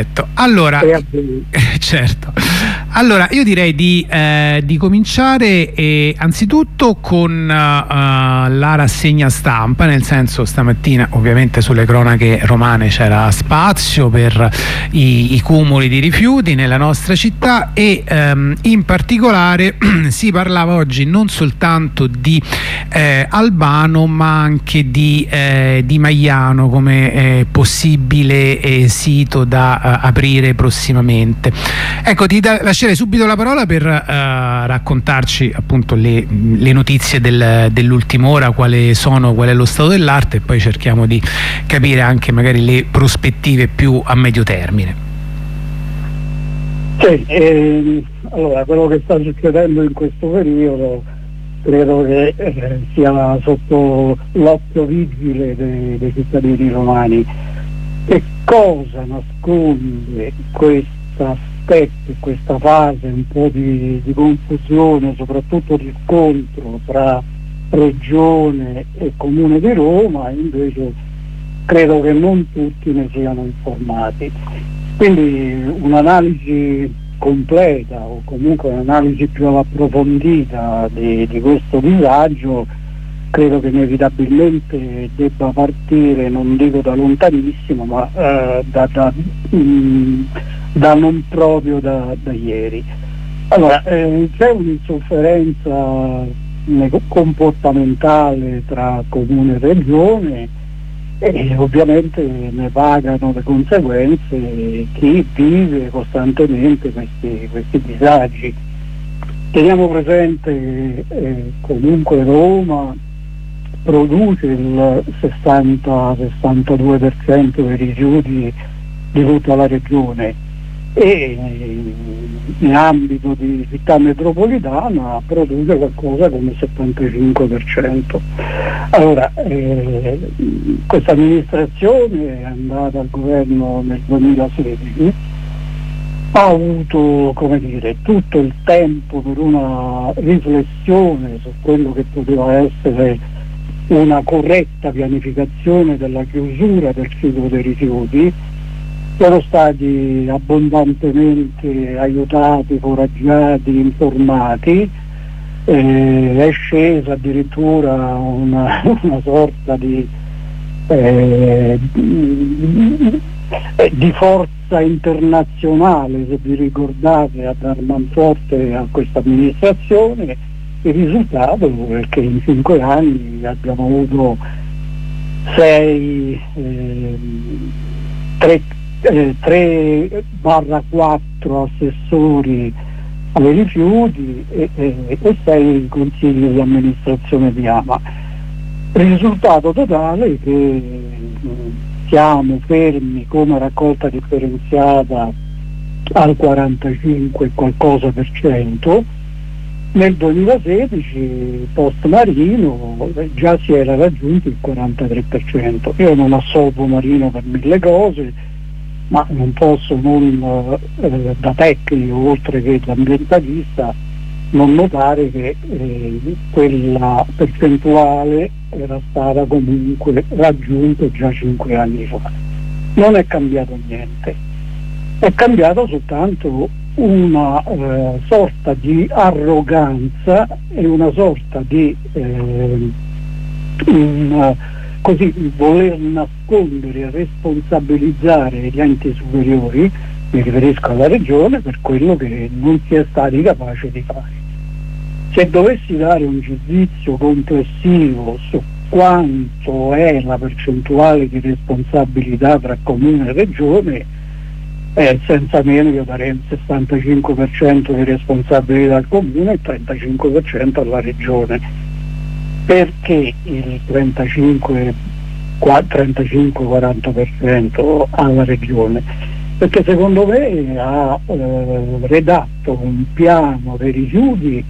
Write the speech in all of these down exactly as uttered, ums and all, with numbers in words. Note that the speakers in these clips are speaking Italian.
Allora, certo. Allora, io direi di, eh, di cominciare eh, anzitutto con uh, la rassegna stampa, nel senso stamattina ovviamente sulle cronache romane c'era spazio per i, i cumuli di rifiuti nella nostra città e um, in particolare si parlava oggi non soltanto di eh, Albano ma anche di, eh, di Magliano come eh, possibile eh, sito da uh, aprire prossimamente. Ecco, ti da, lascerei subito la parola per uh, raccontarci appunto le, le notizie del, dell'ultima ora, quali sono, qual è lo stato dell'arte, e poi cerchiamo di capire anche magari le prospettive più a medio termine. Sì, eh, allora quello che sta succedendo in questo periodo credo che eh, sia sotto l'occhio vigile dei, dei cittadini romani. Che cosa nasconde questa aspetto, questa fase un po' di, di confusione, soprattutto di scontro tra Regione e Comune di Roma? Invece credo che non tutti ne siano informati. Quindi un'analisi completa o comunque un'analisi più approfondita di, di questo disagio credo che inevitabilmente debba partire, non dico da lontanissimo, ma eh, da, da, mh, da non proprio da, da ieri. Allora, eh, c'è un'insofferenza comportamentale tra Comune e Regione e ovviamente ne pagano le conseguenze chi vive costantemente questi, questi disagi. Teniamo presente eh, comunque Roma produce il sessanta sessantadue per cento dei rifiuti di tutta la regione e in ambito di città metropolitana produce qualcosa come il settantacinque per cento. Allora, eh, questa amministrazione è andata al governo nel duemilasedici, ha avuto, come dire, tutto il tempo per una riflessione su quello che poteva essere una corretta pianificazione della chiusura del ciclo dei rifiuti. Sono stati abbondantemente aiutati, foraggiati, informati, eh, è scesa addirittura una, una sorta di, eh, di forza internazionale, se vi ricordate, a dar manforte a questa amministrazione. Il risultato è che in cinque anni abbiamo avuto sei, eh, tre, eh, tre barra quattro assessori ai rifiuti e, e, e sei consigli di amministrazione di AMA. Il risultato totale è che eh, siamo fermi come raccolta differenziata al quarantacinque qualcosa per cento. Nel duemilasedici post Marino già si era raggiunto il quarantatré per cento. Io non assolvo Marino per mille cose, ma non posso non eh, da tecnico oltre che da ambientalista non notare che eh, quella percentuale era stata comunque raggiunta già cinque anni fa. Non è cambiato niente, è cambiato soltanto una eh, sorta di arroganza e una sorta di eh, un, così, voler nascondere e responsabilizzare gli enti superiori, mi riferisco alla regione, per quello che non si è stati capaci di fare. Se dovessi dare un giudizio complessivo su quanto è la percentuale di responsabilità tra comune e regione, Eh, senza meno io darei il sessantacinque per cento di responsabilità al comune e il trentacinque per cento alla regione. Perché il trentacinque quaranta per cento alla regione? Perché secondo me ha eh, redatto un piano dei rifiuti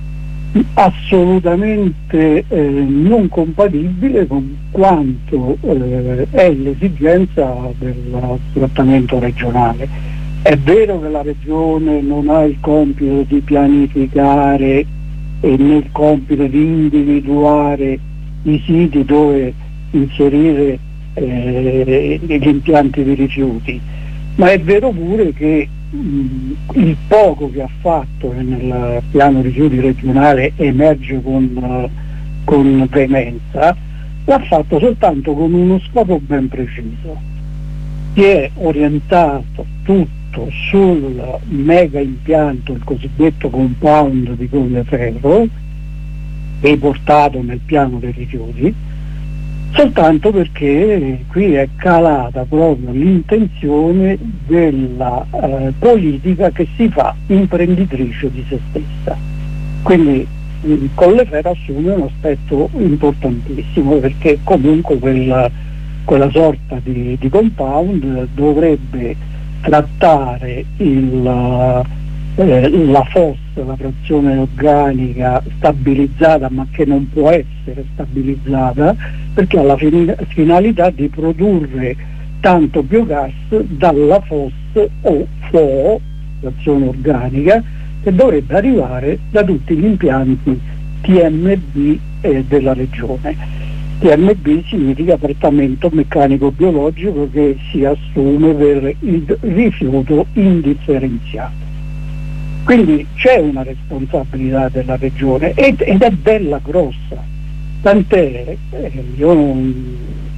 assolutamente eh, non compatibile con quanto eh, è l'esigenza del trattamento regionale. È vero che la regione non ha il compito di pianificare e né il compito di individuare i siti dove inserire eh, gli impianti di rifiuti, ma è vero pure che mh, il poco che ha fatto nel piano rifiuti regionale emerge con, uh, con veemenza, l'ha fatto soltanto con uno scopo ben preciso, che è orientato tutto sul mega impianto, il cosiddetto compound di Colleferro, riportato nel piano dei rifiuti, soltanto perché qui è calata proprio l'intenzione della eh, politica che si fa imprenditrice di se stessa. Quindi il Colleferro assume un aspetto importantissimo, perché comunque quella, quella sorta di, di compound dovrebbe trattare il, eh, la fossa, la frazione organica stabilizzata, ma che non può essere stabilizzata perché ha la fin- finalità di produrre tanto biogas dalla fossa o F O, frazione organica, che dovrebbe arrivare da tutti gli impianti T M B eh, della regione. T M B significa trattamento meccanico biologico, che si assume per il rifiuto indifferenziato. Quindi c'è una responsabilità della regione ed, ed è bella grossa, tant'è eh, io non,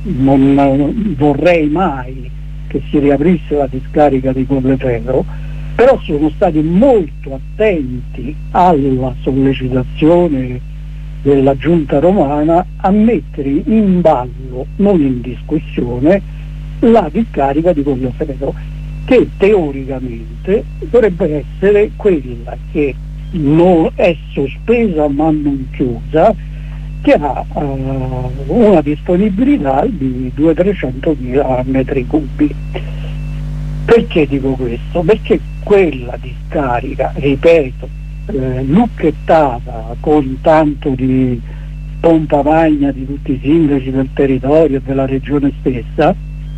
non vorrei mai che si riaprisse la discarica di Colleferro, però sono stati molto attenti alla sollecitazione della giunta romana a mettere in ballo, non in discussione, la discarica di Colleferro, che teoricamente dovrebbe essere quella che non è sospesa ma non chiusa, che ha uh, una disponibilità di duecento-trecentomila metri cubi. Perché dico questo? Perché quella discarica, ripeto, eh, lucchettata con tanto di pompa magna di tutti i sindaci del territorio e della regione stessa,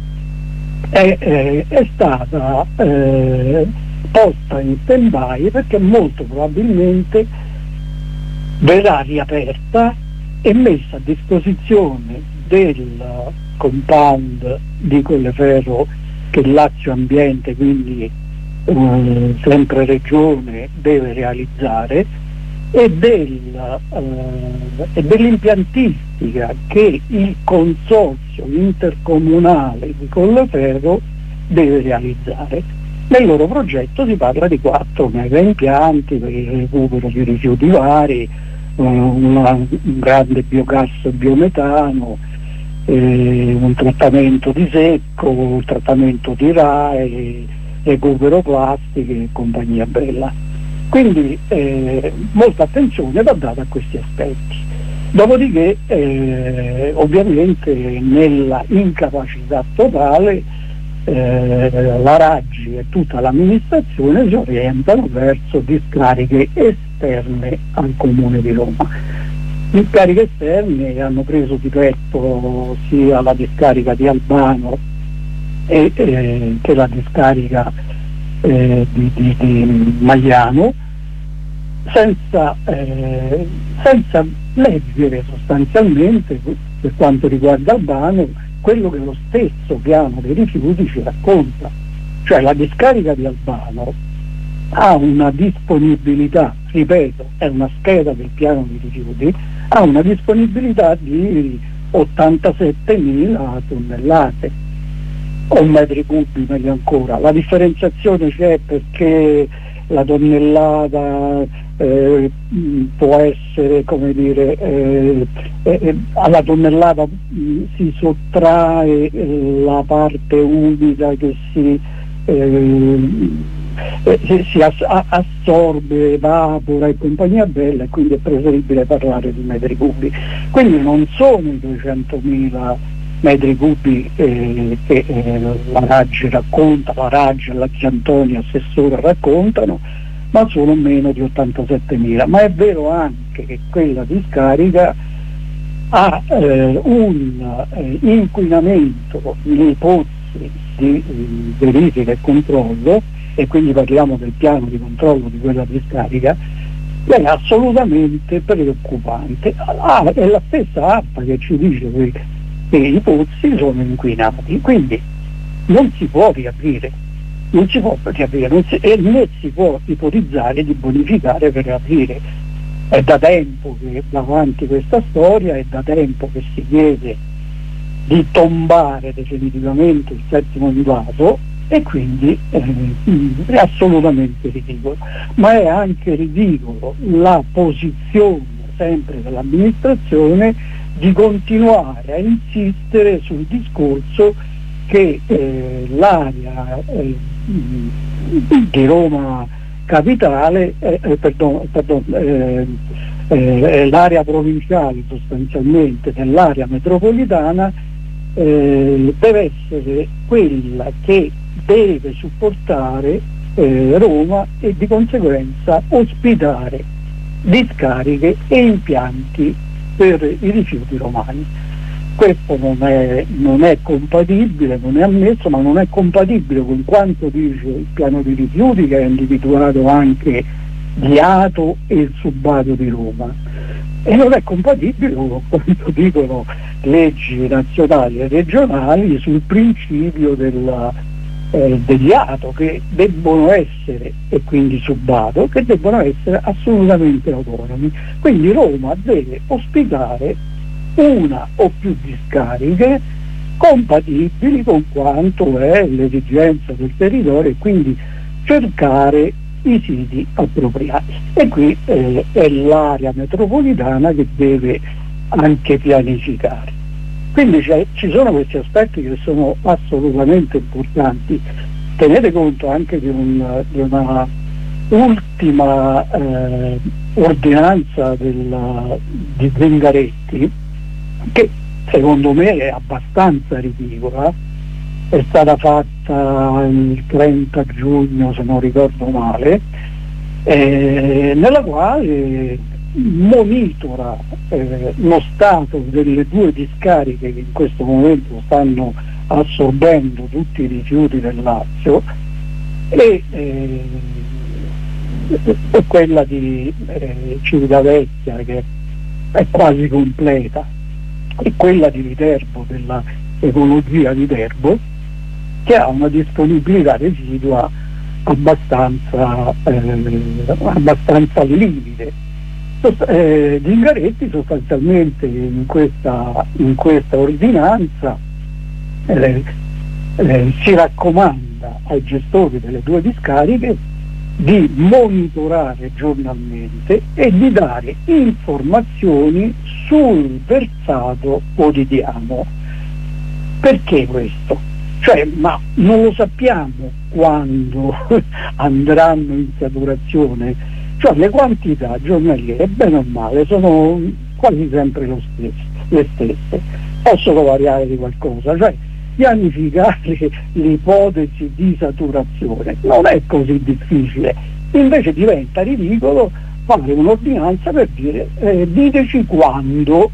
è, è, è stata eh, posta in stand-by perché molto probabilmente verrà riaperta e messa a disposizione del compound di Colleferro che Lazio Ambiente, quindi eh, sempre regione, deve realizzare, e, del, eh, e dell'impiantistica che il consorzio intercomunale di Colleferro deve realizzare. Nel loro progetto si parla di quattro mega impianti per il recupero di rifiuti vari, una, un grande biogas biometano, eh, un trattamento di secco, un trattamento di R A E, recupero plastiche e compagnia bella. Quindi eh, molta attenzione va data a questi aspetti. Dopodiché eh, ovviamente nella incapacità totale eh, la Raggi e tutta l'amministrazione si orientano verso discariche esterne al Comune di Roma. Discariche esterne hanno preso di petto sia la discarica di Albano e, eh, che la discarica eh, di, di, di Magliano, senza, eh, senza leggere sostanzialmente, per quanto riguarda Albano, quello che lo stesso piano dei rifiuti ci racconta. Cioè la discarica di Albano ha una disponibilità, ripeto, è una scheda del piano dei rifiuti, ha una disponibilità di ottantasettemila tonnellate o metri cubi, meglio ancora. La differenziazione c'è perché la tonnellata eh, può essere, come dire, eh, eh, alla tonnellata mh, si sottrae eh, la parte umida che si eh, eh, si ass- assorbe, evapora e compagnia bella, e quindi è preferibile parlare di metri cubi. Quindi non sono i duecentomila metri cubi eh, che eh, la Raggi racconta, la Raggi e la Giantonio assessore raccontano, ma sono meno di ottantasettemila. Ma è vero anche che quella discarica ha eh, un eh, inquinamento nei pozzi di eh, verifica e controllo, e quindi parliamo del piano di controllo di quella discarica, è assolutamente preoccupante. Ah, è la stessa A R P A che ci dice che, che i pozzi sono inquinati, quindi non si può riaprire non si può riaprire, non si, e né si può ipotizzare di bonificare per riaprire. È da tempo che va avanti questa storia, è da tempo che si chiede di tombare definitivamente il settimo invaso, e quindi eh, è assolutamente ridicolo. Ma è anche ridicolo la posizione sempre dell'amministrazione di continuare a insistere sul discorso che eh, l'area eh, di Roma Capitale, eh, eh, perdon, perdon, eh, eh, l'area provinciale sostanzialmente dell'area metropolitana eh, deve essere quella che deve supportare eh, Roma e di conseguenza ospitare discariche e impianti per i rifiuti romani. Questo non è, non è compatibile, non è ammesso, ma non è compatibile con quanto dice il piano di rifiuti, che ha individuato anche Diato e il subato di Roma, e non è compatibile con quanto dicono leggi nazionali e regionali sul principio della, eh, degli ato, che debbono essere, e quindi subato, che debbono essere assolutamente autonomi. Quindi Roma deve ospitare una o più discariche compatibili con quanto è l'esigenza del territorio, e quindi cercare i siti appropriati. E qui eh, è l'area metropolitana che deve anche pianificare. Quindi ci sono questi aspetti che sono assolutamente importanti. Tenete conto anche di, un, di una ultima eh, ordinanza della, di Zingaretti, che secondo me è abbastanza ridicola. È stata fatta il trenta giugno, se non ricordo male, eh, nella quale monitora eh, lo stato delle due discariche che in questo momento stanno assorbendo tutti i rifiuti del Lazio, e eh, quella di eh, Civitavecchia, che è quasi completa, e quella di Viterbo, della ecologia di Viterbo, che ha una disponibilità residua abbastanza, eh, abbastanza limite. Eh, Zingaretti sostanzialmente in questa, in questa ordinanza eh, eh, si raccomanda ai gestori delle due discariche di monitorare giornalmente e di dare informazioni sul versato quotidiano. Perché questo? Cioè, ma non lo sappiamo quando andranno in saturazione? Cioè, le quantità giornaliere, bene o male, sono quasi sempre lo stesso, le stesse. Possono variare di qualcosa, cioè pianificare l'ipotesi di saturazione non è così difficile. Invece diventa ridicolo fare un'ordinanza per dire eh, diteci quando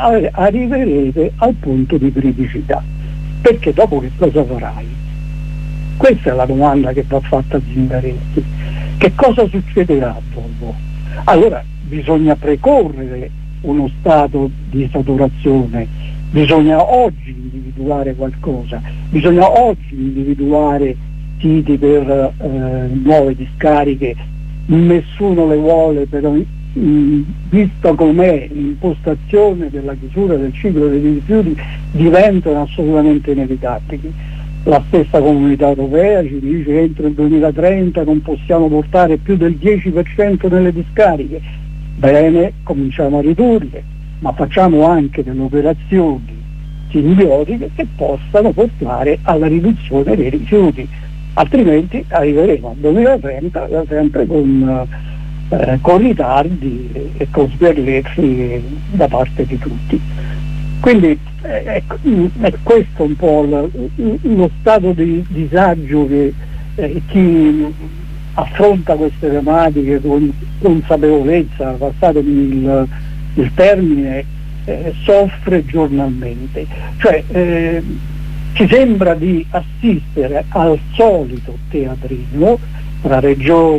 arriverete al punto di criticità, perché dopo che cosa farai? Questa è la domanda che va fatta a Zingaretti. Che cosa succederà dopo? Allora bisogna precorrere uno stato di saturazione, bisogna oggi individuare qualcosa, bisogna oggi individuare siti per eh, nuove discariche. Nessuno le vuole, però mh, visto com'è l'impostazione della chiusura del ciclo dei rifiuti, diventano assolutamente inevitabili. La stessa Comunità Europea ci dice che entro il duemilatrenta non possiamo portare più del dieci per cento nelle discariche. Bene, cominciamo a ridurre, ma facciamo anche delle operazioni simbiotiche che possano portare alla riduzione dei rifiuti, altrimenti arriveremo al duemilatrenta sempre con, eh, con ritardi e con sberleffi da parte di tutti. Quindi eh, è questo un po' lo, lo stato di disagio che eh, chi affronta queste tematiche con consapevolezza, passatemi il, il termine, eh, soffre giornalmente. Cioè eh, ci sembra di assistere al solito teatrino tra regione,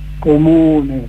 comune,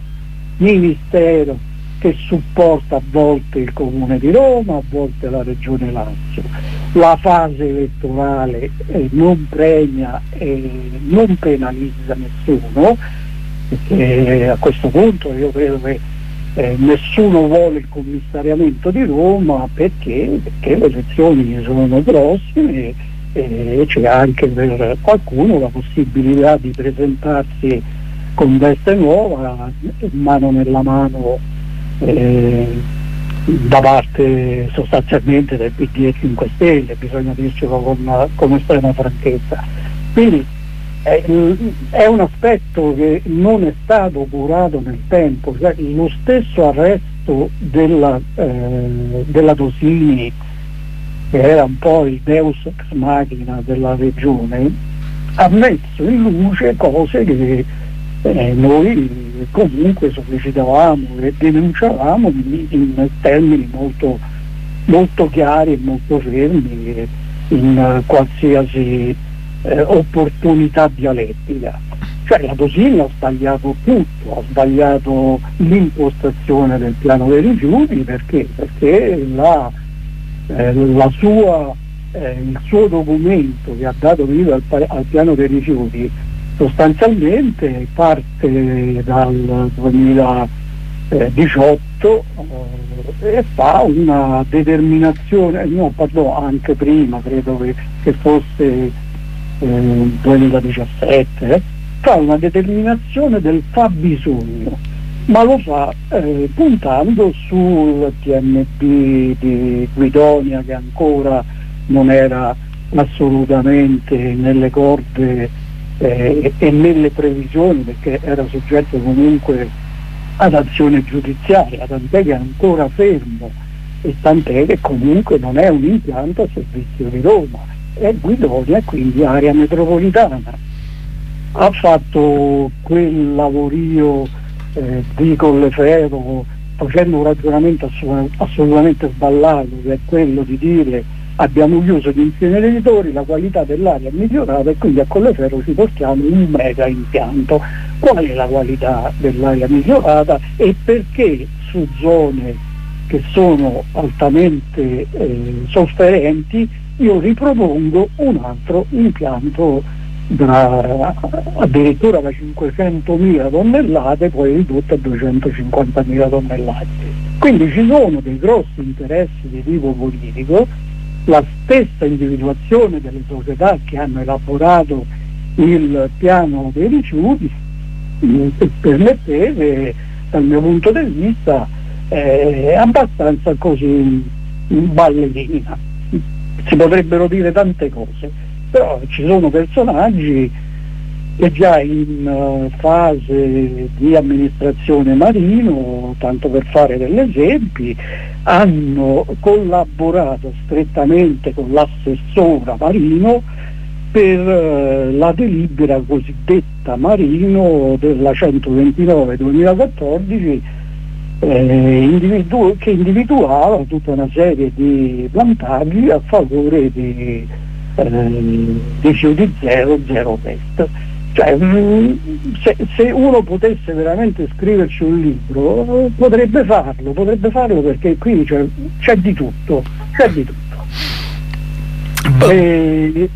ministero, che supporta a volte il Comune di Roma, a volte la Regione Lazio, la fase elettorale eh, non premia e non penalizza nessuno, perché a questo punto io credo che eh, nessuno vuole il commissariamento di Roma perché, perché le elezioni sono prossime e c'è anche per qualcuno la possibilità di presentarsi con veste nuova, mano nella mano, eh, da parte sostanzialmente del P D e cinque Stelle, bisogna dircelo con, con estrema franchezza. Quindi è, è un aspetto che non è stato curato nel tempo, cioè, lo stesso arresto della, eh, della Dosini, che era un po' il deus ex machina della regione, ha messo in luce cose che eh, noi comunque sollecitavamo e denunciavamo in, in termini molto, molto chiari e molto fermi in uh, qualsiasi eh, opportunità dialettica. Cioè la Dosini ha sbagliato tutto, ha sbagliato l'impostazione del piano dei rifiuti perché, perché la, eh, la sua, eh, il suo documento che ha dato vita al, al piano dei rifiuti sostanzialmente parte dal duemiladiciotto eh, e fa una determinazione, no pardon, anche prima, credo che, che fosse eh, duemiladiciassette, eh, fa una determinazione del fabbisogno, ma lo fa eh, puntando sul T M B di Guidonia, che ancora non era assolutamente nelle corde Eh, e nelle previsioni, perché era soggetto comunque ad azione giudiziaria, tant'è che è ancora fermo e tant'è che comunque non è un impianto a servizio di Roma, è Guidonia e quindi area metropolitana. Ha fatto quel lavorio eh, di Colleferro facendo un ragionamento assolut- assolutamente sballato, che è quello di dire abbiamo chiuso gli inceneritori, la qualità dell'aria è migliorata e quindi a Colleferro ci portiamo un mega impianto. Qual è la qualità dell'aria migliorata e perché su zone che sono altamente eh, sofferenti io ripropongo un altro impianto da, addirittura da cinquecentomila tonnellate poi ridotto a duecentocinquantamila tonnellate. Quindi ci sono dei grossi interessi di tipo politico. La stessa individuazione delle società che hanno elaborato il piano dei rifiuti permettete, dal mio punto di vista, è abbastanza così ballerina. Si potrebbero dire tante cose, però ci sono personaggi che già in uh, fase di amministrazione Marino, tanto per fare degli esempi, hanno collaborato strettamente con l'assessora Marino per uh, la delibera cosiddetta Marino della centoventinove duemilaquattordici eh, individu- che individuava tutta una serie di vantaggi a favore di eh, rifiuti zero, zero test. Cioè, se, se uno potesse veramente scriverci un libro potrebbe farlo, potrebbe farlo perché qui c'è, c'è di tutto, c'è di tutto. E,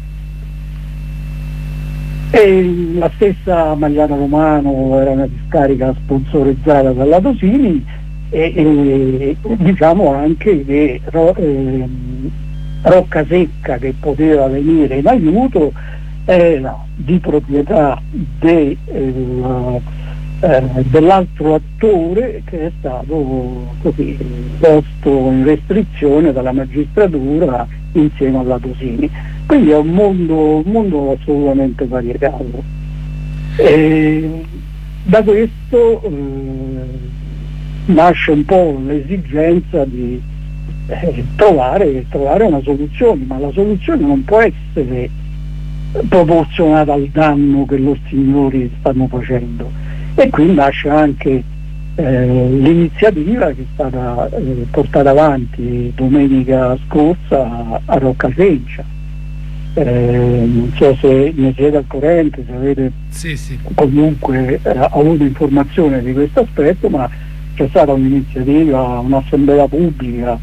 e la stessa Magliano Romano era una discarica sponsorizzata dalla Dosini e, e diciamo anche che ro, eh, Rocca Secca, che poteva venire in aiuto, era di proprietà de, eh, eh, dell'altro attore che è stato così posto in restrizione dalla magistratura insieme alla Dosini. Quindi è un mondo, un mondo assolutamente variegato. E da questo eh, nasce un po' l'esigenza di eh, trovare, trovare una soluzione, ma la soluzione non può essere proporzionata al danno che loro signori stanno facendo, e qui nasce anche eh, l'iniziativa che è stata eh, portata avanti domenica scorsa a, a Roccasencia. Eh, non so se ne siete al corrente, se avete sì, sì. comunque eh, avuto informazione di questo aspetto, ma c'è stata un'iniziativa, un'assemblea pubblica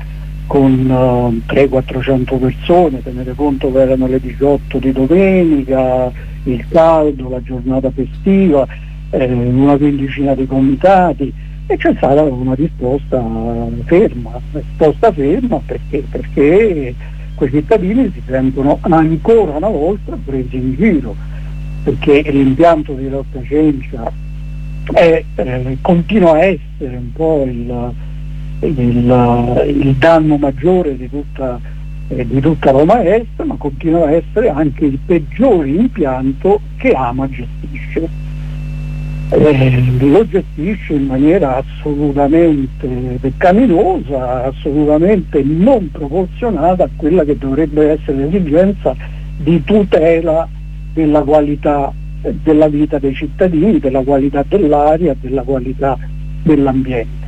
con uh, trecento quattrocento persone, tenete conto che erano le diciotto di domenica, il caldo, la giornata festiva, eh, una quindicina di comitati, e c'è stata una risposta ferma, risposta ferma perché, perché quei cittadini si sentono ancora una volta presi in giro, perché l'impianto di Rocca Cencia è, eh, continua a essere un po' il, il, il danno maggiore di tutta, eh, di tutta Roma Est, ma continua a essere anche il peggiore impianto che Ama gestisce. Eh, lo gestisce in maniera assolutamente peccaminosa, assolutamente non proporzionata a quella che dovrebbe essere l'esigenza di tutela della qualità della vita dei cittadini, della qualità dell'aria, della qualità dell'ambiente.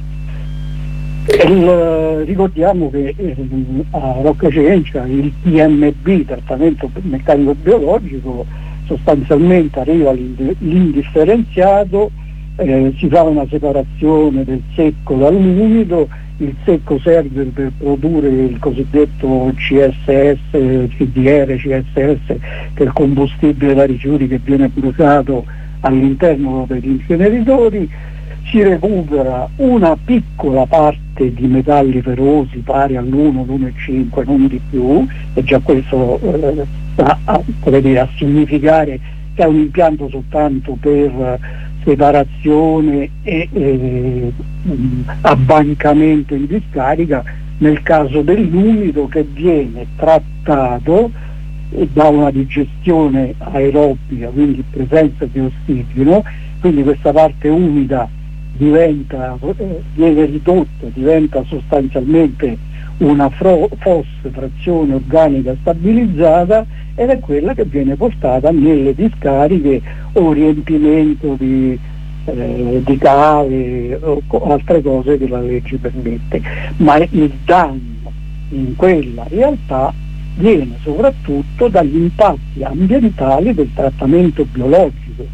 Il, ricordiamo che eh, a Rocca Cencia il T M B, trattamento meccanico biologico, sostanzialmente arriva l'indifferenziato, eh, si fa una separazione del secco dall'umido, il secco serve per produrre il cosiddetto C S S, C D R, C S S, che è il combustibile da rifiuti che viene bruciato all'interno degli inceneritori, si recupera una piccola parte di metalli ferrosi pari all'uno, l'uno virgola cinque, non di più, e già questo eh, sta a, dire, a significare che è un impianto soltanto per separazione e eh, abbancamento in discarica, nel caso dell'umido che viene trattato da una digestione aerobica, quindi presenza di ossigeno, quindi questa parte umida diventa, eh, viene ridotta, diventa sostanzialmente una fro- fosse frazione organica stabilizzata, ed è quella che viene portata nelle discariche o riempimento di, eh, di cave o co- altre cose che la legge permette. Ma il danno in quella realtà viene soprattutto dagli impatti ambientali del trattamento biologico.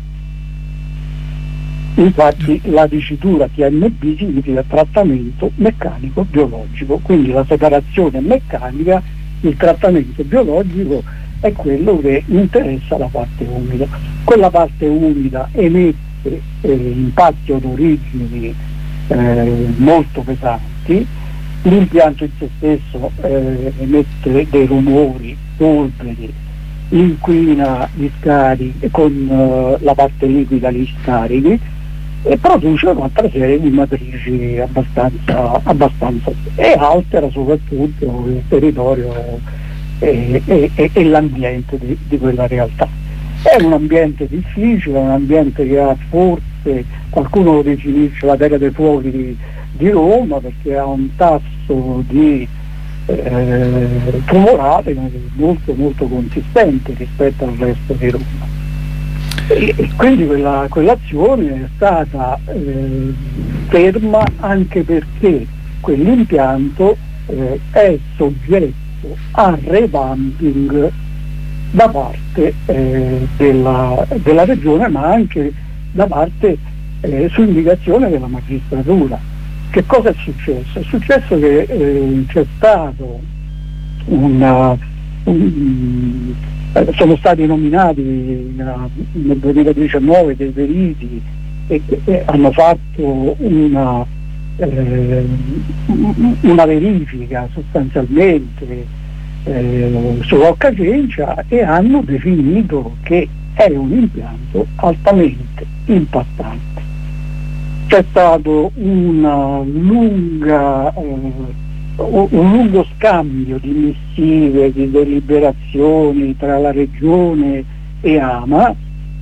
Infatti la dicitura T M B significa trattamento meccanico biologico, quindi la separazione meccanica, il trattamento biologico è quello che interessa la parte umida. Quella parte umida emette eh, impatti odorigeni eh, molto pesanti, l'impianto in sé stesso eh, emette dei rumori, polveri, inquina gli scarichi con eh, la parte liquida gli scarichi, e produce un'altra serie di matrici abbastanza, abbastanza e altera soprattutto il territorio e, e, e, e l'ambiente di, di quella realtà. È un ambiente difficile, è un ambiente che ha forse, qualcuno lo definisce la terra dei fuochi di, di Roma, perché ha un tasso di eh, tumorale molto molto consistente rispetto al resto di Roma. E, e quindi quella, quell'azione è stata eh, ferma anche perché quell'impianto eh, è soggetto a revamping da parte eh, della, della regione, ma anche da parte eh, su indicazione della magistratura. Che cosa è successo? È successo che eh, c'è stato una, un, sono stati nominati nel duemiladiciannove dei periti e, e hanno fatto una, eh, una verifica sostanzialmente eh, su Rocca Cencia e hanno definito che è un impianto altamente impattante. C'è stato una lunga eh, un lungo scambio di missive, di deliberazioni tra la regione e Ama,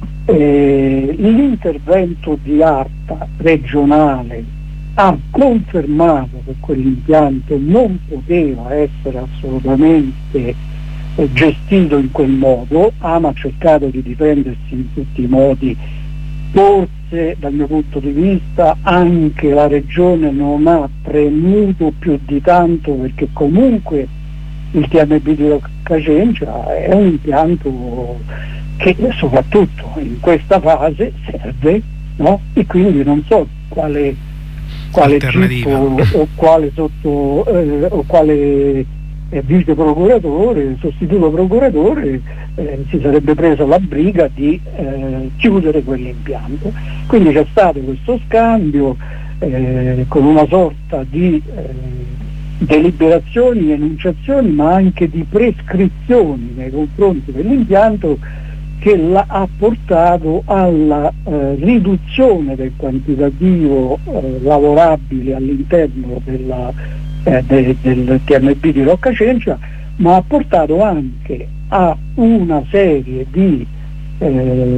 eh, l'intervento di ARPA regionale ha confermato che quell'impianto non poteva essere assolutamente eh, gestito in quel modo. Ama ha cercato di difendersi in tutti i modi, forse dal mio punto di vista anche la regione non ha premuto più di tanto, perché comunque il T M B di Rocca Cencia è un impianto che soprattutto in questa fase serve, no? E quindi non so quale quale G I P o, o quale sotto eh, o quale eh, vice procuratore, sostituto procuratore, eh, si sarebbe preso la briga di eh, chiudere quell'impianto. Quindi c'è stato questo scambio eh, con una sorta di eh, deliberazioni, enunciazioni, ma anche di prescrizioni nei confronti dell'impianto, che la, ha portato alla eh, riduzione del quantitativo eh, lavorabile all'interno della, eh, de, del T M B di Rocca Cencia, ma ha portato anche a una serie di eh,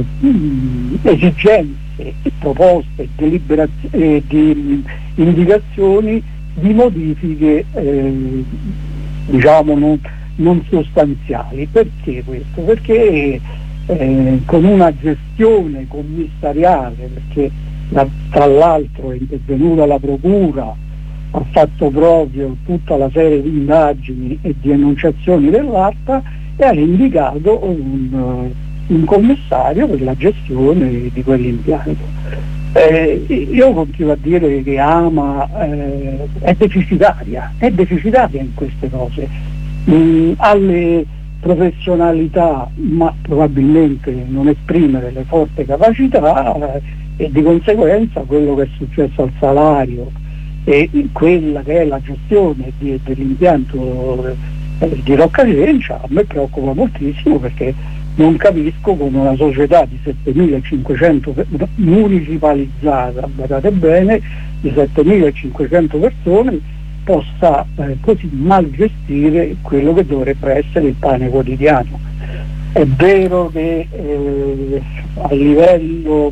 esigenze, proposte, deliberazioni, eh, di indicazioni di modifiche eh, diciamo non, non sostanziali. Perché questo? Perché eh, con una gestione commissariale, perché la, tra l'altro è intervenuta la procura, ha fatto proprio tutta la serie di indagini e di enunciazioni dell'ARPA e ha indicato un, un commissario per la gestione di quell'impianto. Eh, io continuo a dire che AMA eh, è deficitaria, è deficitaria in queste cose, mm, alle professionalità, ma probabilmente non esprimere le forti capacità eh, e di conseguenza quello che è successo al salario e quella che è la gestione di, dell'impianto eh, di Rocca Cencia a me preoccupa moltissimo, perché non capisco come una società di settemilacinquecento municipalizzata, badate bene, di settemilacinquecento persone possa eh, così mal gestire quello che dovrebbe essere il pane quotidiano. È vero che eh, a livello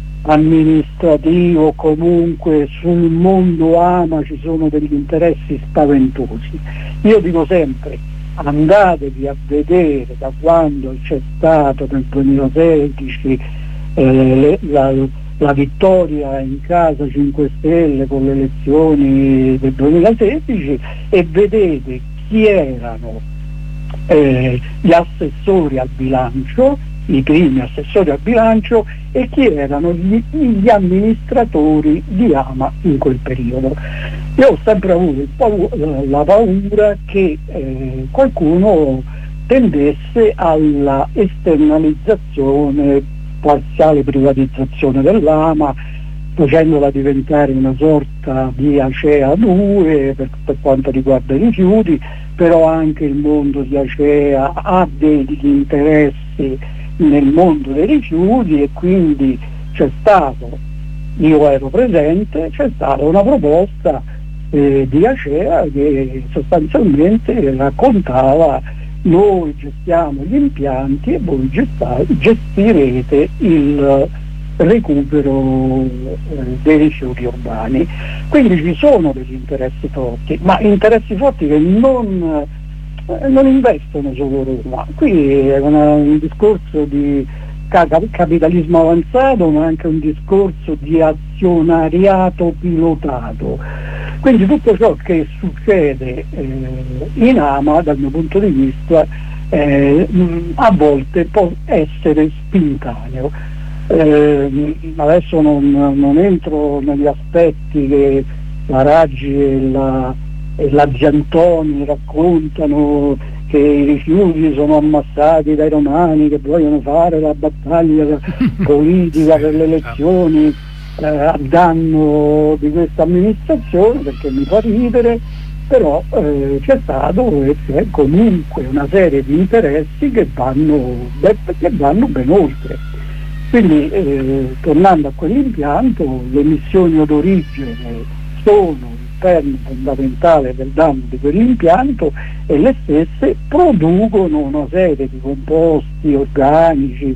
amministrativo, comunque sul mondo AMA ci sono degli interessi spaventosi. Io dico sempre: andatevi a vedere da quando c'è stato nel duemilasedici eh, la, la vittoria in casa cinque Stelle con le elezioni del duemilasedici e vedete chi erano eh, gli assessori al bilancio, i primi assessori al bilancio, e chi erano gli, gli amministratori di AMA in quel periodo. Io ho sempre avuto paura, la paura che eh, qualcuno tendesse alla esternalizzazione, parziale privatizzazione dell'AMA, facendola diventare una sorta di Acea due per, per quanto riguarda i rifiuti, però anche il mondo di Acea ha degli interessi nel mondo dei rifiuti e quindi c'è stato, io ero presente, c'è stata una proposta eh, di Acea che sostanzialmente raccontava: noi gestiamo gli impianti e voi gesta- gestirete il recupero eh, dei rifiuti urbani. Quindi ci sono degli interessi forti, ma interessi forti che non non investono solo Roma. Qui è una, un discorso di capitalismo avanzato, ma anche un discorso di azionariato pilotato. Quindi tutto ciò che succede eh, in AMA, dal mio punto di vista, eh, a volte può essere spintaneo. Eh, adesso non, non entro negli aspetti che la Raggi e la e la Ziantoni raccontano, che i rifiuti sono ammassati dai romani che vogliono fare la battaglia politica per le elezioni eh, a danno di questa amministrazione, perché mi fa ridere, però eh, c'è stato e c'è comunque una serie di interessi che vanno, che vanno ben oltre. Quindi eh, tornando a quell'impianto, le emissioni odorigene sono fondamentale del danno di quell'impianto e le stesse producono una serie di composti organici,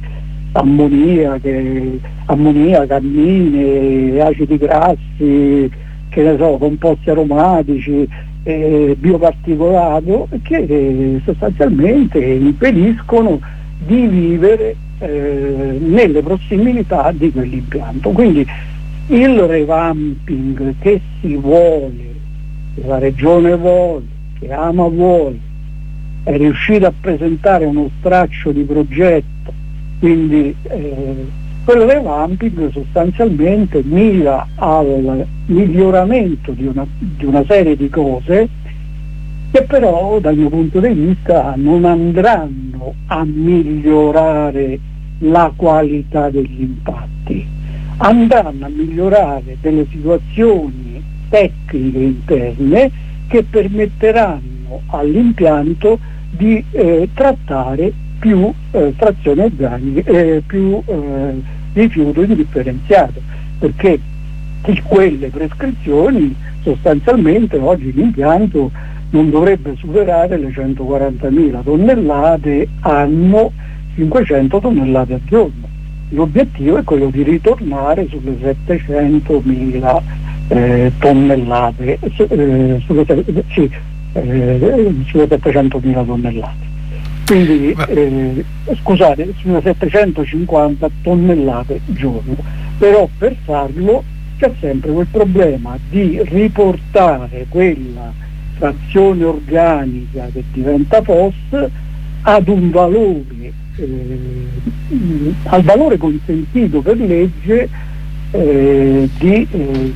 ammoniache, ammoniaca, ammine, acidi grassi, che ne so, composti aromatici, eh, bioparticolato, che eh, sostanzialmente impediscono di vivere eh, nelle prossimità di quell'impianto. Quindi il revamping che si vuole, che la Regione vuole, che AMA vuole, è riuscita a presentare uno straccio di progetto, quindi eh, Quello revamping sostanzialmente mira al miglioramento di una, di una serie di cose che però dal mio punto di vista non andranno a migliorare la qualità degli impatti, andranno a migliorare delle situazioni tecniche interne che permetteranno all'impianto di eh, trattare più eh, frazioni organiche, eh, più eh, rifiuto indifferenziato, perché di quelle prescrizioni sostanzialmente oggi l'impianto non dovrebbe superare le centoquarantamila tonnellate anno, cinquecento tonnellate al giorno. L'obiettivo è quello di ritornare sulle settecentomila eh, tonnellate, eh, sulle, sì, eh, sulle settecentomila tonnellate. Quindi eh, scusate, sulle settecentocinquanta tonnellate giorno. Però per farlo c'è sempre quel problema di riportare quella frazione organica che diventa P O S ad un valore, eh, al valore consentito per legge eh, di, eh,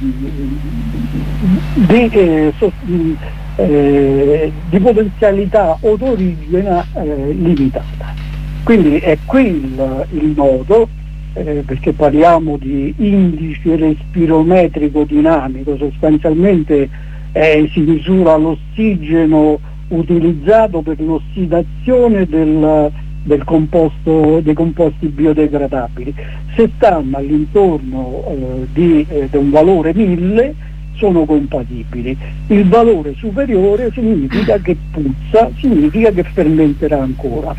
di, eh, so, eh, di potenzialità o d'origine eh, limitata. Quindi è qui il, il nodo, eh, perché parliamo di indice respirometrico dinamico, sostanzialmente Eh, si misura l'ossigeno utilizzato per l'ossidazione del, del composto, dei composti biodegradabili. Se stanno all'intorno eh, di, eh, di un valore mille sono compatibili. Il valore superiore significa che puzza, significa che fermenterà ancora.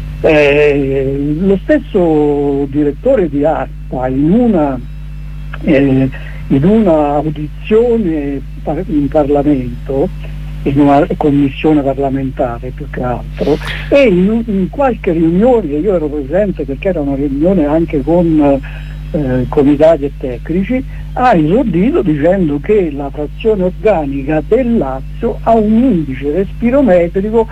Eh, lo stesso direttore di ARPA in una eh, in una audizione in Parlamento, in una commissione parlamentare più che altro, e in, in qualche riunione, io ero presente perché era una riunione anche con eh, comitati e tecnici, ha esordito dicendo che la frazione organica del Lazio ha un indice respirometrico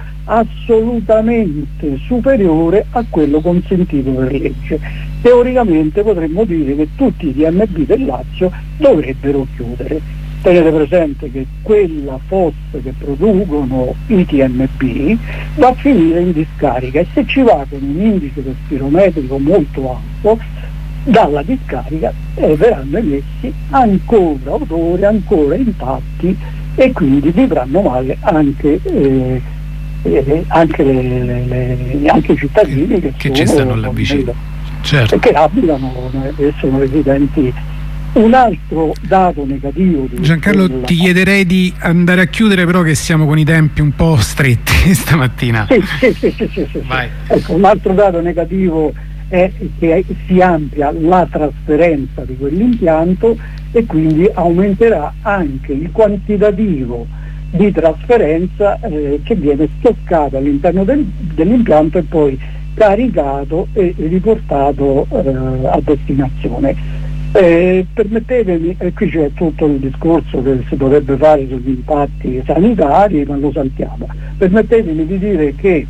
assolutamente superiore a quello consentito per legge. Teoricamente potremmo dire che tutti i T M B del Lazio dovrebbero chiudere. Tenete presente che quella fossa che producono i T M B va a finire in discarica, e se ci va con un indice respirometrico molto alto, dalla discarica eh, verranno emessi ancora odori, ancora impatti, e quindi vivranno male anche, eh, eh, anche, le, le, le, anche i cittadini che, che sono, ci stanno là vicino, certo, che abitano e sono residenti. Un altro dato negativo di Giancarlo, quella... ti chiederei di andare a chiudere, però che siamo con i tempi un po' stretti stamattina. Sì, sì, sì, sì, sì, sì. Vai. Ecco, un altro dato negativo è che si amplia la trasferenza di quell'impianto e quindi aumenterà anche il quantitativo di trasferenza eh, che viene stoccato all'interno del, dell'impianto e poi caricato e riportato eh, a destinazione. Eh, permettetemi, e qui c'è tutto il discorso che si dovrebbe fare sugli impatti sanitari, ma lo saltiamo. Permettetemi di dire che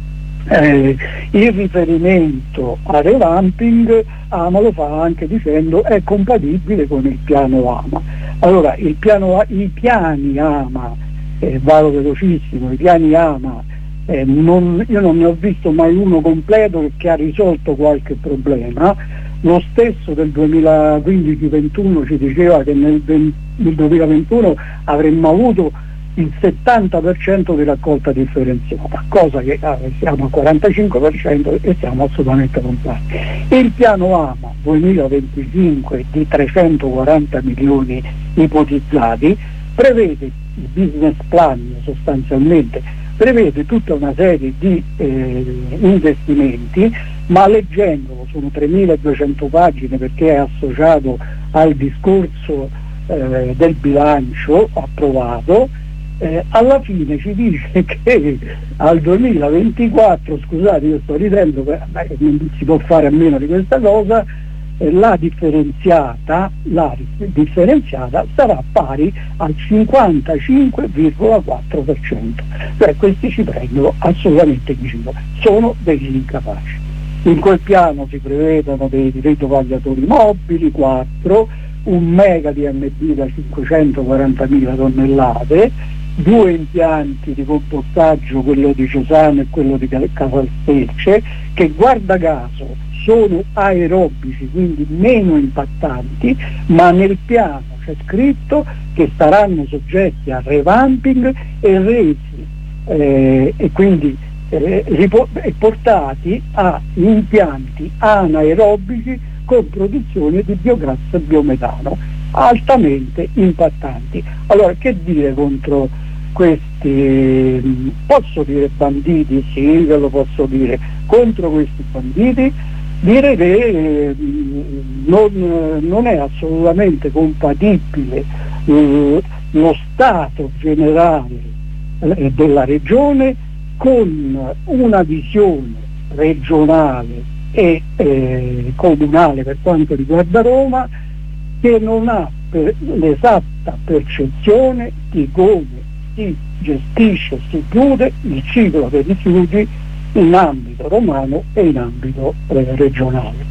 eh, il riferimento al revamping AMA lo fa anche dicendo è compatibile con il piano AMA. Allora, il piano, i piani AMA, eh, vado velocissimo, i piani AMA, eh, non, io non ne ho visto mai uno completo che ha risolto qualche problema. Lo stesso del duemilaquindici ventuno ci diceva che nel, nel duemilaventuno avremmo avuto il settanta per cento di raccolta differenziata, cosa che eh, siamo al quarantacinque per cento e siamo assolutamente lontani. Il piano AMA duemilaventicinque di trecentoquaranta milioni ipotizzati prevede, il business plan sostanzialmente prevede tutta una serie di eh, investimenti, ma leggendolo, sono tremiladuecento pagine perché è associato al discorso eh, del bilancio approvato, eh, alla fine ci dice che al duemilaventiquattro, scusate io sto ridendo, beh, non si può fare a meno di questa cosa, eh, la differenziata, la differenziata sarà pari al cinquantacinque virgola quattro per cento, cioè questi ci prendono assolutamente in giro, sono degli incapaci. In quel piano si prevedono dei ridovaiatori mobili, quattro, un mega D M D da cinquecentoquarantamila tonnellate, due impianti di compostaggio, quello di Cesano e quello di Casalfecce, che guarda caso sono aerobici, quindi meno impattanti, ma nel piano c'è scritto che saranno soggetti a revamping e resi eh, e quindi eh, portati a impianti anaerobici con produzione di biogas e biometano altamente impattanti. Allora, che dire contro questi, posso dire banditi? Sì, ve lo posso dire, contro questi banditi dire che eh, non, non è assolutamente compatibile eh, lo stato generale eh, della regione con una visione regionale e eh, comunale per quanto riguarda Roma, che non ha per l'esatta percezione di come si gestisce, si chiude il ciclo dei rifiuti in ambito romano e in ambito eh, regionale.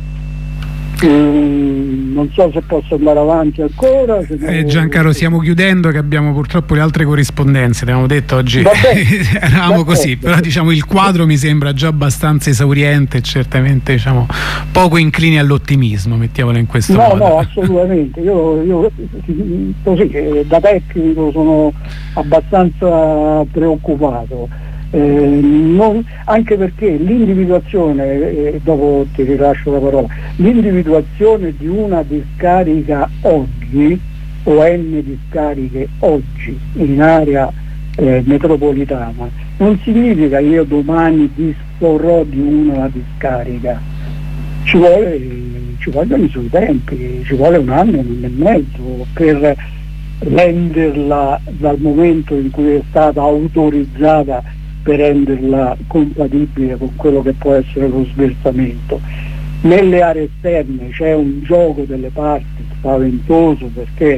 Mm, non so se posso andare avanti ancora. Eh, Giancarlo, stiamo chiudendo, che abbiamo purtroppo le altre corrispondenze, abbiamo detto oggi eravamo così, però diciamo il quadro mi sembra già abbastanza esauriente e certamente diciamo poco incline all'ottimismo, mettiamolo in questo no, modo. No, no, assolutamente, io, io così eh, da tecnico sono abbastanza preoccupato. Eh, non, anche perché l'individuazione, eh, dopo ti rilascio la parola, l'individuazione di una discarica oggi o n discariche oggi in area eh, metropolitana non significa che io domani disporrò di una discarica, ci vuole, ci vogliono i suoi tempi, ci vuole un anno, un anno e mezzo per renderla, dal momento in cui è stata autorizzata, per renderla compatibile con quello che può essere lo sversamento. Nelle aree esterne c'è un gioco delle parti spaventoso, perché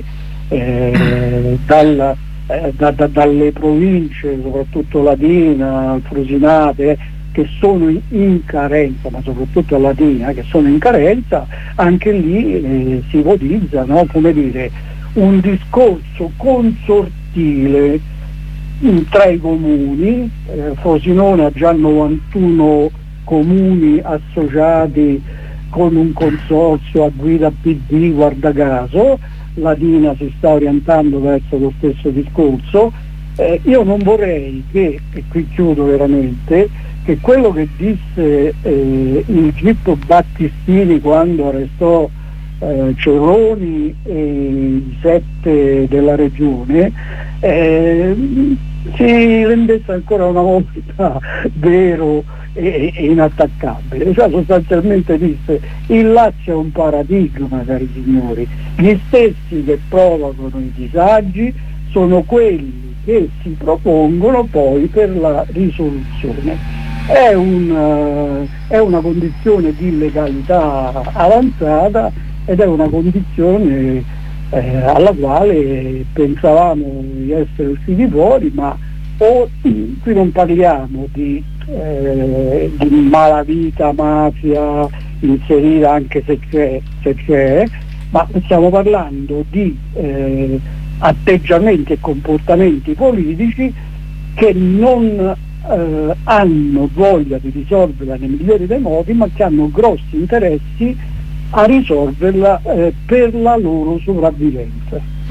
eh, dal, eh, da, da, dalle province, soprattutto Latina, Frusinate, eh, che sono in, in carenza, ma soprattutto Latina, che sono in carenza, anche lì eh, si ipotizza, no, come dire, un discorso consortile tra i comuni. eh, Frosinone ha già novantuno comuni associati con un consorzio a guida P D, guarda caso, Latina si sta orientando verso lo stesso discorso. Eh, io non vorrei che, e qui chiudo veramente, che quello che disse eh, il Gippo Battistini quando arrestò eh, Cerroni e i sette della regione eh, si rendesse ancora una volta vero e, e inattaccabile. Cioè, sostanzialmente disse: il Lazio è un paradigma, cari signori, gli stessi che provocano i disagi sono quelli che si propongono poi per la risoluzione. È, un, uh, è una condizione di illegalità avanzata ed è una condizione eh, alla quale pensavamo di essere usciti fuori, ma o, qui non parliamo di, eh, di malavita, mafia inserita, anche se c'è, se c'è, ma stiamo parlando di eh, atteggiamenti e comportamenti politici che non eh, hanno voglia di risolverla nei migliori dei modi, ma che hanno grossi interessi a risolverla eh, per la loro sopravvivenza.